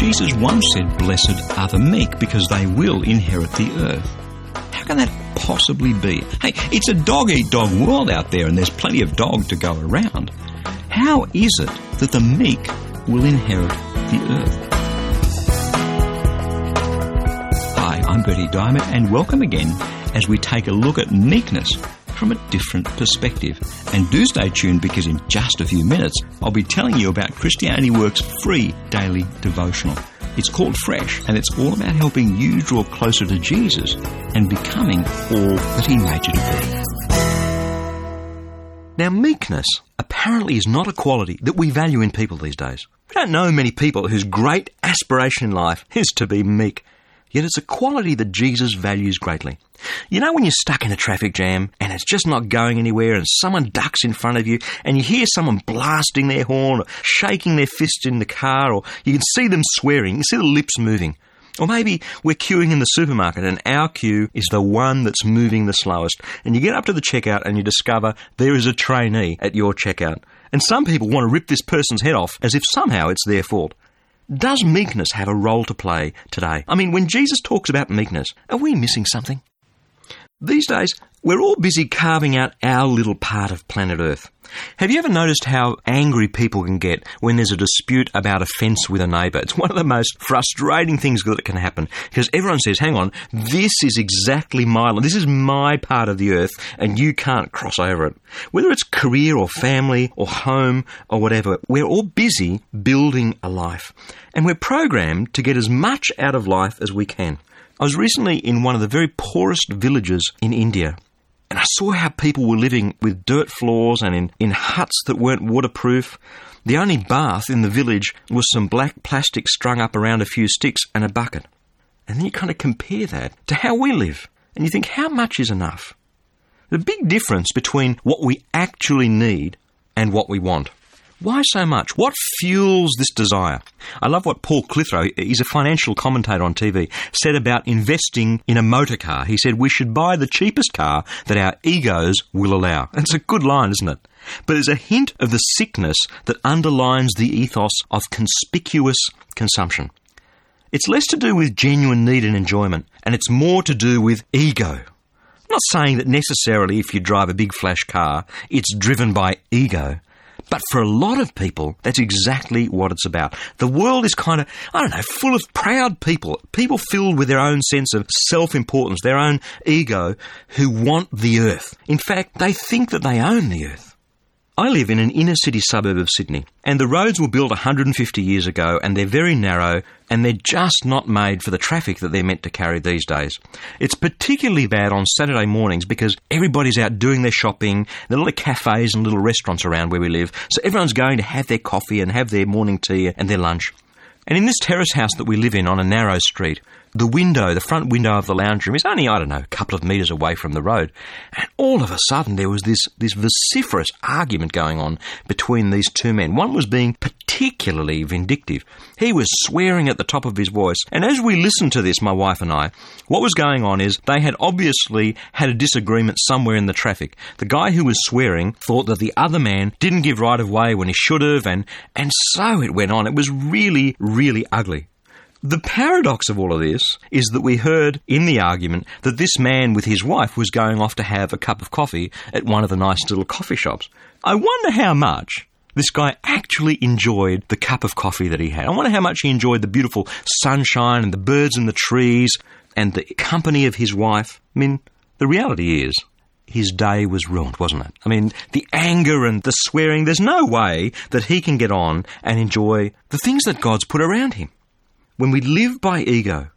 Jesus once said, "Blessed are the meek, because they will inherit the earth." How can that possibly be? Hey, it's a dog-eat-dog world out there, and there's plenty of dog to go around. How is it that the meek will inherit the earth? Hi, I'm Bertie Diamond, and welcome again as we take a look at meekness from a different perspective. And do stay tuned, because in just a few minutes I'll be telling you about Christianity Works' free daily devotional. It's called Fresh, and it's all about helping you draw closer to Jesus and becoming all that He made you to be. Now, meekness apparently is not a quality that we value in people these days. We don't know many people whose great aspiration in life is to be meek. Yet it's a quality that Jesus values greatly. You know when you're stuck in a traffic jam and it's just not going anywhere, and someone ducks in front of you and you hear someone blasting their horn or shaking their fist in the car, or you can see them swearing, you see the lips moving. Or maybe we're queuing in the supermarket and our queue is the one that's moving the slowest, and you get up to the checkout and you discover there is a trainee at your checkout. And some people want to rip this person's head off as if somehow it's their fault. Does meekness have a role to play today? I mean, when Jesus talks about meekness, are we missing something? These days, we're all busy carving out our little part of planet Earth. Have you ever noticed how angry people can get when there's a dispute about a fence with a neighbour? It's one of the most frustrating things that can happen, because everyone says, hang on, this is exactly my land, this is my part of the earth, and you can't cross over it. Whether it's career or family or home or whatever, we're all busy building a life, and we're programmed to get as much out of life as we can. I was recently in one of the very poorest villages in India, and I saw how people were living with dirt floors and in huts that weren't waterproof. The only bath in the village was some black plastic strung up around a few sticks and a bucket. And then you kind of compare that to how we live, and you think, how much is enough? The big difference between what we actually need and what we want. Why so much? What fuels this desire? I love what Paul Clitheroe, he's a financial commentator on TV, said about investing in a motor car. He said we should buy the cheapest car that our egos will allow. It's a good line, isn't it? But there's a hint of the sickness that underlines the ethos of conspicuous consumption. It's less to do with genuine need and enjoyment, and it's more to do with ego. I'm not saying that necessarily if you drive a big flash car, it's driven by ego. But for a lot of people, that's exactly what it's about. The world is kind of, full of proud people filled with their own sense of self-importance, their own ego, who want the earth. In fact, they think that they own the earth. I live in an inner-city suburb of Sydney, and the roads were built 150 years ago, and they're very narrow, and they're just not made for the traffic that they're meant to carry these days. It's particularly bad on Saturday mornings because everybody's out doing their shopping. There are a lot of cafes and little restaurants around where we live, so everyone's going to have their coffee and have their morning tea and their lunch. And in this terrace house that we live in on a narrow street, the front window of the lounge room is only, a couple of metres away from the road. And all of a sudden there was this vociferous argument going on between these two men. One was being particularly vindictive. He was swearing at the top of his voice. And as we listened to this, my wife and I, what was going on is they had obviously had a disagreement somewhere in the traffic. The guy who was swearing thought that the other man didn't give right of way when he should have, and so it went on. It was really, really ugly. The paradox of all of this is that we heard in the argument that this man with his wife was going off to have a cup of coffee at one of the nice little coffee shops. I wonder how much this guy actually enjoyed the cup of coffee that he had. I wonder how much he enjoyed the beautiful sunshine and the birds in the trees and the company of his wife. I mean, the reality is, his day was ruined, wasn't it? I mean, the anger and the swearing, there's no way that he can get on and enjoy the things that God's put around him. When we live by ego,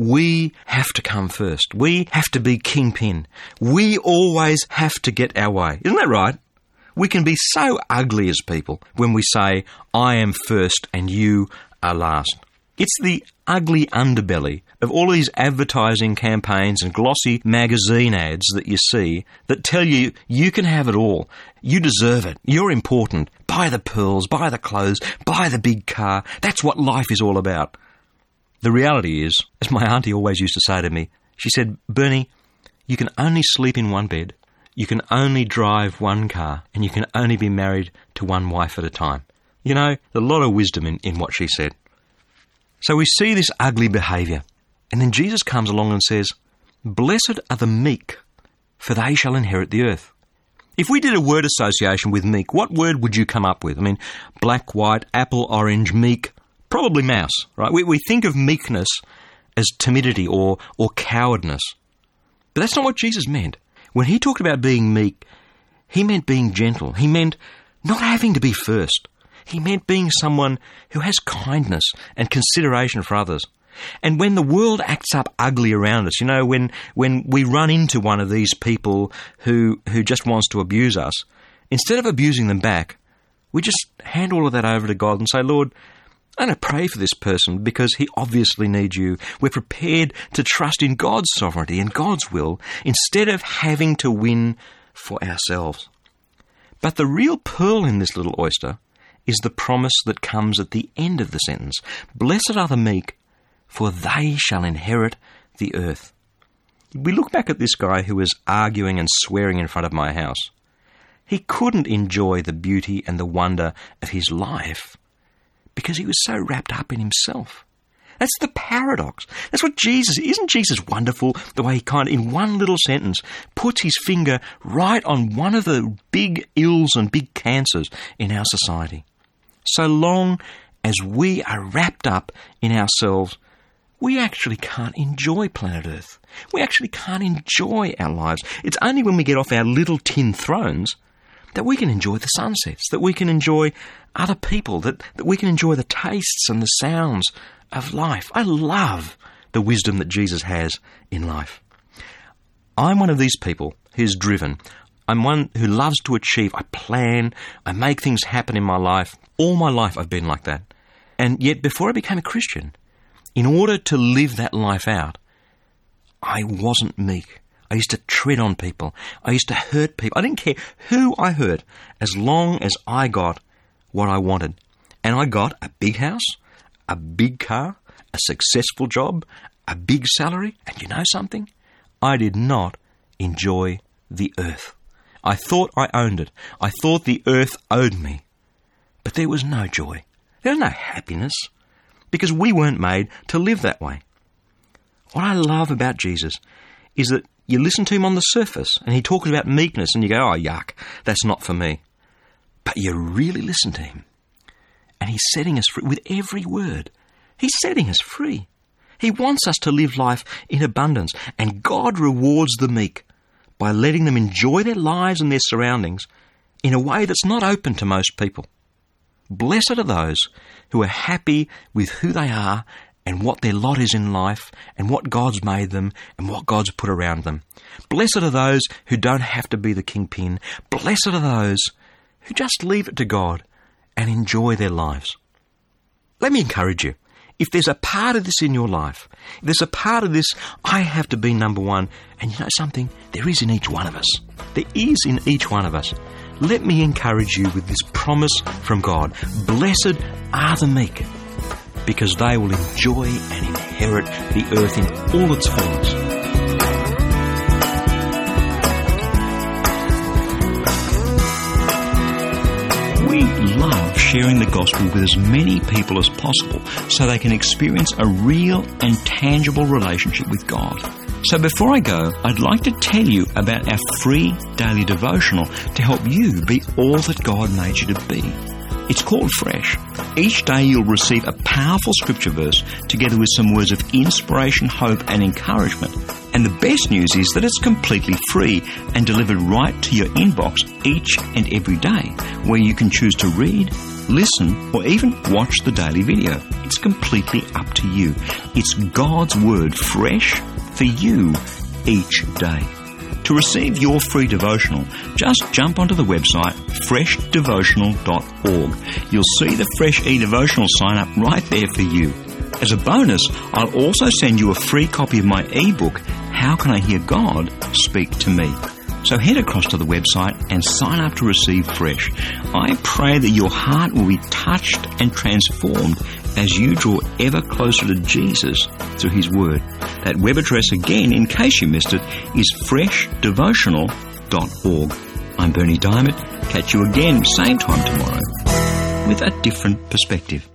we have to come first. We have to be kingpin. We always have to get our way. Isn't that right? We can be so ugly as people when we say, I am first and you are last. It's the ugly underbelly of all these advertising campaigns and glossy magazine ads that you see that tell you you can have it all. You deserve it. You're important. Buy the pearls, buy the clothes, buy the big car. That's what life is all about. The reality is, as my auntie always used to say to me, she said, Bernie, you can only sleep in one bed, you can only drive one car, and you can only be married to one wife at a time. You know, a lot of wisdom in what she said. So we see this ugly behaviour, and then Jesus comes along and says, "Blessed are the meek, for they shall inherit the earth." If we did a word association with meek, what word would you come up with? I mean, black, white, apple, orange, meek, probably mouse, right? We think of meekness as timidity or cowardness. But that's not what Jesus meant. When he talked about being meek, he meant being gentle. He meant not having to be first. He meant being someone who has kindness and consideration for others. And when the world acts up ugly around us, when we run into one of these people who just wants to abuse us, instead of abusing them back, we just hand all of that over to God and say, "Lord, I'm going to pray for this person because he obviously needs you." We're prepared to trust in God's sovereignty and God's will instead of having to win for ourselves. But the real pearl in this little oyster is the promise that comes at the end of the sentence. "Blessed are the meek, for they shall inherit the earth." We look back at this guy who was arguing and swearing in front of my house. He couldn't enjoy the beauty and the wonder of his life because he was so wrapped up in himself. That's the paradox. That's what isn't Jesus wonderful the way he in one little sentence, puts his finger right on one of the big ills and big cancers in our society. So long as we are wrapped up in ourselves, we actually can't enjoy planet Earth. We actually can't enjoy our lives. It's only when we get off our little tin thrones that we can enjoy the sunsets, that we can enjoy other people, that we can enjoy the tastes and the sounds of life. I love the wisdom that Jesus has in life. I'm one of these people who's driven. I'm one who loves to achieve. I plan. I make things happen in my life. All my life I've been like that. And yet before I became a Christian, in order to live that life out, I wasn't meek. I used to tread on people. I used to hurt people. I didn't care who I hurt as long as I got what I wanted. And I got a big house, a big car, a successful job, a big salary. And you know something? I did not enjoy the earth. I thought I owned it. I thought the earth owed me. But there was no joy. There was no happiness. Because we weren't made to live that way. What I love about Jesus is that you listen to him on the surface and he talks about meekness and you go, "Oh, yuck, that's not for me." But you really listen to him and he's setting us free with every word. He's setting us free. He wants us to live life in abundance, and God rewards the meek by letting them enjoy their lives and their surroundings in a way that's not open to most people. Blessed are those who are happy with who they are and what their lot is in life and what God's made them and what God's put around them. Blessed are those who don't have to be the kingpin. Blessed are those who just leave it to God and enjoy their lives. Let me encourage you. If there's a part of this in your life, if there's a part of this, I have to be number one, and you know something? There is in each one of us. There is in each one of us. Let me encourage you with this promise from God. Blessed are the meek, because they will enjoy and inherit the earth in all its fullness. We love sharing the gospel with as many people as possible so they can experience a real and tangible relationship with God. So before I go, I'd like to tell you about our free daily devotional to help you be all that God made you to be. It's called Fresh. Each day you'll receive a powerful scripture verse together with some words of inspiration, hope and encouragement. And the best news is that it's completely free and delivered right to your inbox each and every day, where you can choose to read, listen, or even watch the daily video. It's completely up to you. It's God's Word fresh for you each day. To receive your free devotional, just jump onto the website freshdevotional.org. You'll see the Fresh eDevotional sign up right there for you. As a bonus, I'll also send you a free copy of my ebook, How Can I Hear God Speak to Me? So head across to the website and sign up to receive Fresh. I pray that your heart will be touched and transformed as you draw ever closer to Jesus through His Word. That web address again, in case you missed it, is freshdevotional.org. I'm Bernie Diamond. Catch you again, same time tomorrow, with a different perspective.